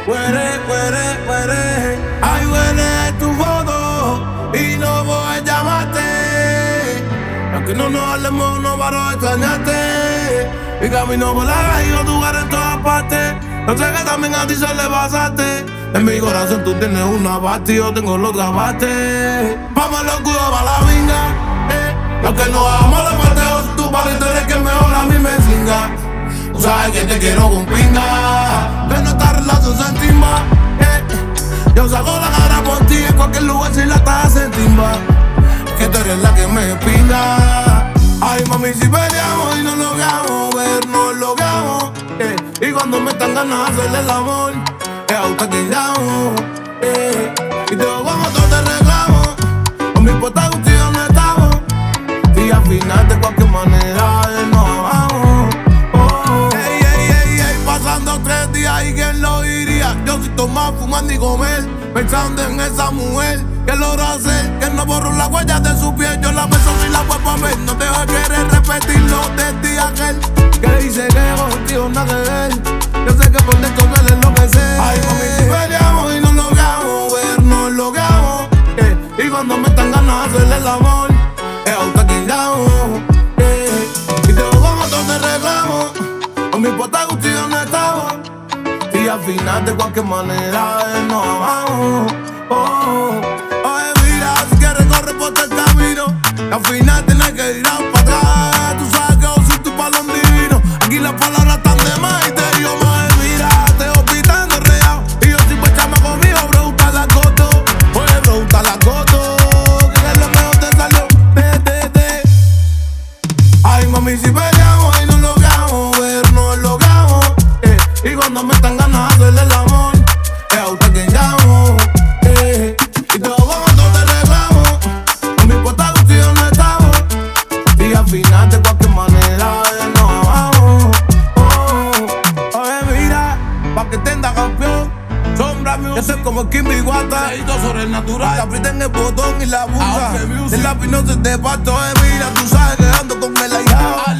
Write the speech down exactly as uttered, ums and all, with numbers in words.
Huele, huele, huele. Ay, huele tu foto y no voy a llamarte. Aunque no nos hablemos, no paro de extrañarte. Y camino por la calle y tu cara en todas partes. No sé que también a ti se le pasaste. En mi corazón tú tienes una parte y yo tengo los gabates. Vamos al oscuro para la vinga, eh. Lo que nos hagamos de parteo, si tú pares tú eres que mejor a mí me cinga. Tú sabes que te quiero con pinga, que nuestra relación se estima, eh. Yo saco la cara por ti en cualquier lugar si la estás en timba. Que tú eres la que me pinga. Ay mami, si peleamos y no logramos ver, no logramos, eh. Y cuando me están ganas de hacerle el amor, es a usted que llamo, eh. Y te vamos todos te reclamo. No me importa contigo dónde estamos. Y al final de cualquier manera eh, nos amamos, oh. Ey, ey, ey, ey, pasando tres días y quién lo diría. Yo sin tomar, fumando y comer, pensando en esa mujer que logró hacer que no borró la huella de su piel. Yo la beso si la vuelvo a ver. No te voy a querer repetirlo de ti aquel que dice que contigo nada que ver. Yo sé que por dentro me le enloquecer. Ay mami, si peleamos y no logramos ver, no logramos, eh. Y cuando me están ganas de hacerle el amor, es a usted que llamo, eh. Y te vamos todos te reclamo. No me importa contigo dónde estamos. Y al final de cualquier manera eh, nos amamos, oh. Oye mira, si quieres correr por este camino, al final tienes que ir a para atrás. Tú sabes que yo soy tu palón divino. Aquí las palabras están de más y te digo más. Mira, te hospitando enredado. Y yo si pues chama conmigo, pregunta la coto. Oye, pregunta la coto. Que es lo mejor te salió, te, te, te. Ay mami, si peleamos y no logramos ver, no logramos, eh. Y cuando me están ganas de hacerle el amor, es a usted que llamo, eh. Y te vamos todos te reclamo. No me importa contigo dónde estamos. Y al final de cualquier manera eh, nos amamos, oh. Oye mira, pa' que entienda campeón, Sombra Music. Yo soy como el Kimby Guata, sobre el natural. Aprieten el botón y la busca. El lápiz no se te parto, eh, mira, tú sabes que ando con el ahijado.